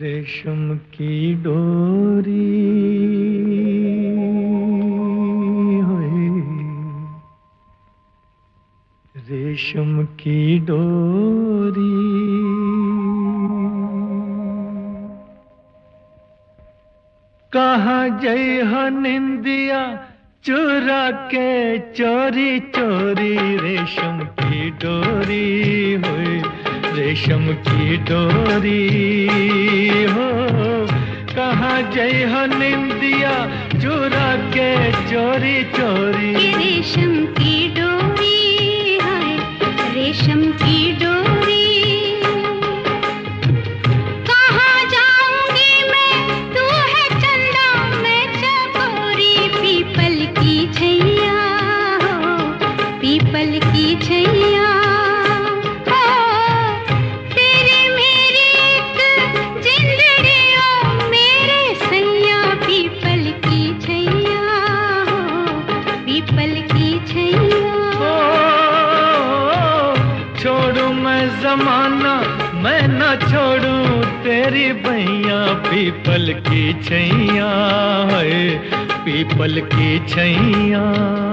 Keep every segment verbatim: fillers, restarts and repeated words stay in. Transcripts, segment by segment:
रेशम की डोरी होए, रेशम की डोरी कहाँ जई हो निंदिया चुरा के चोरी चोरी। रेशम की डोरी होए, रेशम की डोरी हो, कहाँ जई हो निंदिया चुरा के चोरी चोरी। रेशम की डोरी है, रेशम की डोरी कहाँ जाऊंगी मैं, तू है चंदा मैं चकोरी। पीपल की छैया हो, पीपल की छैया जमाना मैं न छोड़ूं तेरी बहिया। पीपल की छैया है, पीपल की छैया।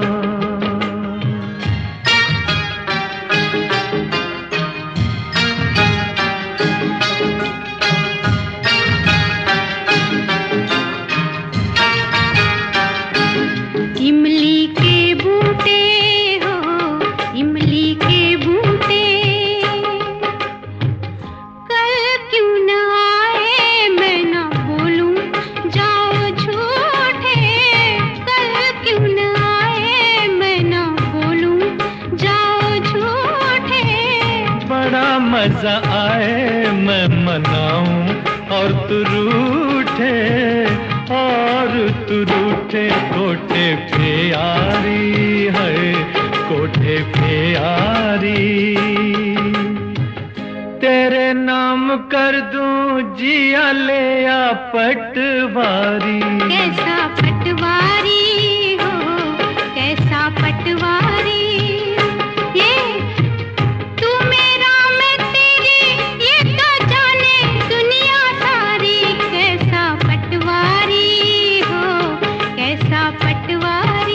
इमली के बूटे हो, इमली के बूटे कल क्यों न आए, मैं न बोलूं जाओ झूठे। कल क्यों न आए, मैं न बोलूं जाओ झूठे। बड़ा मजा आए मैं मनाऊं और तू रूठे, और तू रूठे। कोठे पे यारी है, कोठे पे यारी। तेरे नाम कर दूं जिया ले या पटवारी। कैसा पटवारी हो, कैसा पटवारी। ये तू मेरा मैं तेरी, ये तो जाने दुनिया सारी। कैसा पटवारी हो, कैसा पटवारी।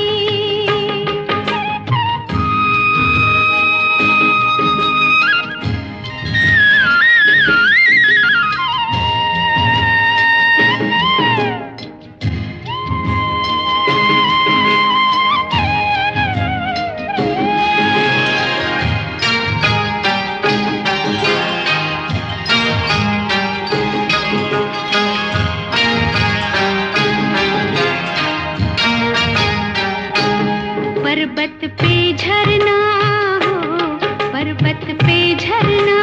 पर्वत पे झरना हो, पर्वत पे झरना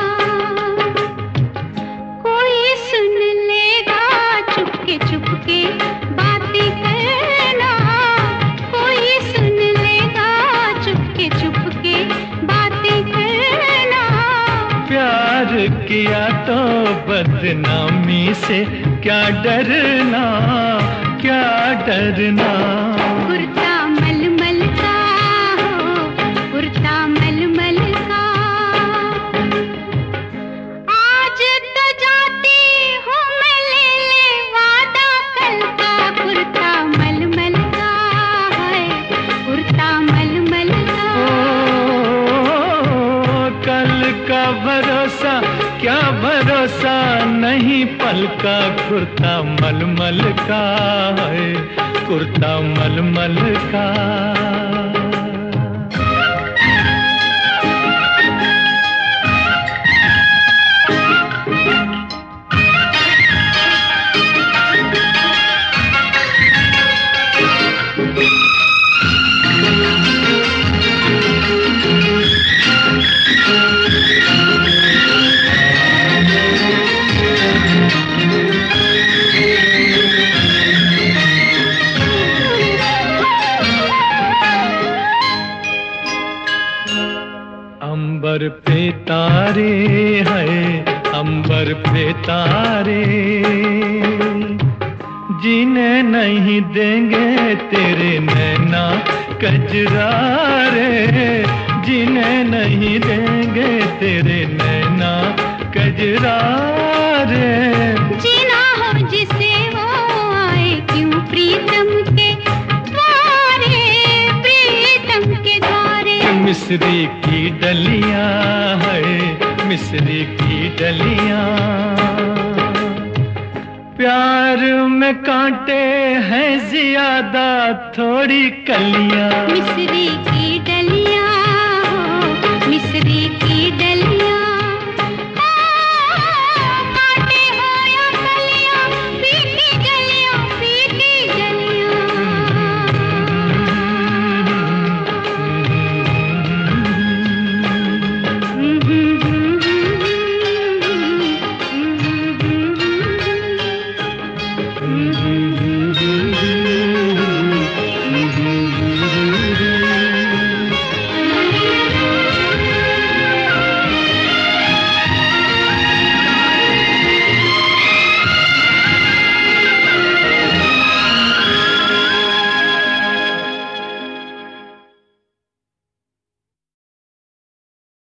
कोई सुन लेगा चुपके चुपके बातें करना। कोई सुन लेगा चुपके चुपके बातें करना। प्यार किया तो बदनामी से क्या डरना, क्या डरना। कुर्ता मलमल का हो, कुर्ता मलमल का। आज तो जाती हूँ मैं, ले ले वादा कल का। कुर्ता मलमल का है, कुर्ता मलमल का। ओ, कल का भरोसा क्या भरोसा नहीं पल का। कुर्ता मलमल का है, कुर्ता मलमल का। अंबर पे तारे हैं, अंबर पे तारे जीने नहीं देंगे तेरे नैना कजरारे। जीने नहीं देंगे तेरे नैना कजरारे। कलियां है मिस्री की डलियां। प्यार में कांटे हैं ज्यादा थोड़ी कलियां। मिस्री